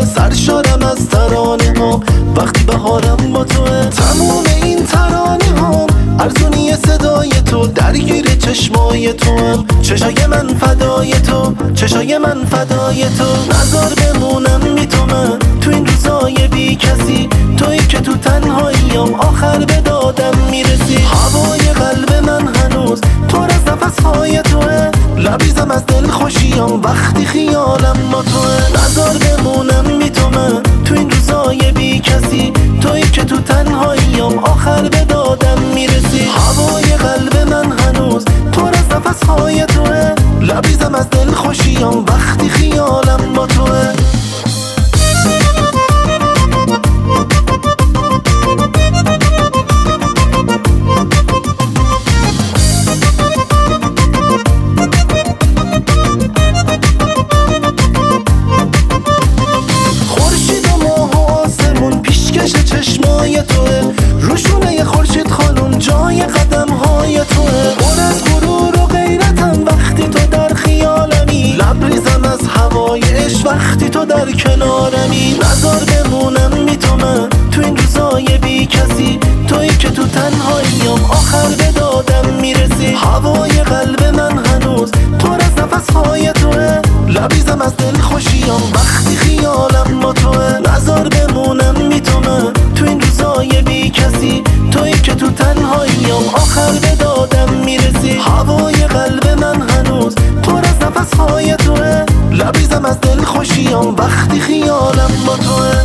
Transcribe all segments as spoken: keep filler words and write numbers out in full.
سرشارم از ترانه ها وقتی بهارم با توه. تموم این ترانه ها ارزونی صدای تو، درگیر چشمای تو هم چشای من فدای تو، چشای من فدای تو. نظر بمونم بی تو من تو این روزای بی کسی، تویی که تو تنهاییم آخر به دادم میرسی. هوای قلب من هنوز پر از نفسهای توه، لبریزم از دل خوشیم وقتی خیالم با توه. نظر بمونم بی تو من تو این روزای بی کسی، تویی که تو تنهاییم آخر به دادم میرسی. هوای قلب من هنوز پر از نفسهای توه، لبریزم از دل خوشیم وقتی خیالم با توه. چشمای توه، روشونه خورشید خانم جای قدم های توه. پر از غرور و غیرتم وقتی تو در خیالمی، لبریزم از هوای عشق وقتی تو در کنارمی. نظر بمونم بی تو من تو این روزای بی کسی، تویی که تو تنهاییم آخر به دادم میرسی. هوای قلب من هنوز پر از نفسهای توه، لبریزم از دل خوشیم وقتی خیالم با توه. نظر بمونم بی تو من تو این روزای بی کسی، تویی که تو تنهاییم آخر به دادم میرسی. هوای قلب من هنوز پر از نفسهای توه، لبریزم از دل خوشیم وقتی خیالم با توه.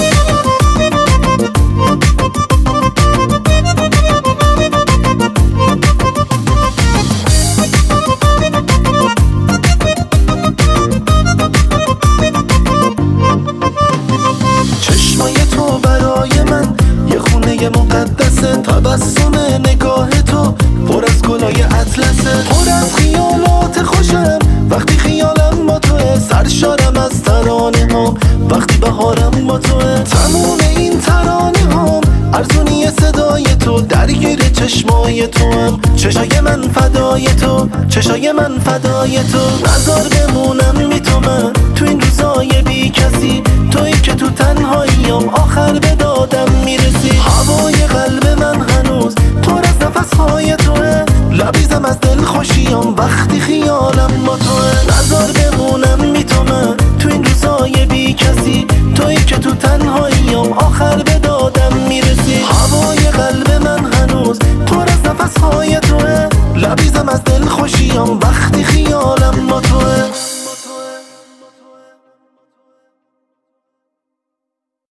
چشمای تو برای من یه خونه مقدسه، تبسم نگاه تو پر از گلای اطلسه. پر از خیالات خوشم وقتی خیالم با توه، سرشارم از ترانه ها وقتی بهارم با توه. تموم این ترانه ها ارزونی صدای تو، درگیر چشمای تو هم چشای من فدای تو، چشای من فدای تو. نظر بمونم بی تو من تو این روزای بی کسی، تویی که تو تنهاییم آخر به دادم میرسی. هوای قلب من هنوز پر از نفسهای توه، لبریزم از دل خوشیم وقتی خیالم با توه. نظر بمونم بی تو من تو این روزای بی کسی، تویی که تو تنهاییم آخر به دادم میرسی. هوای قلب من هنوز پر از نفسهای توه، لبریزم از دل خوشیم وقتی خیالم با توه.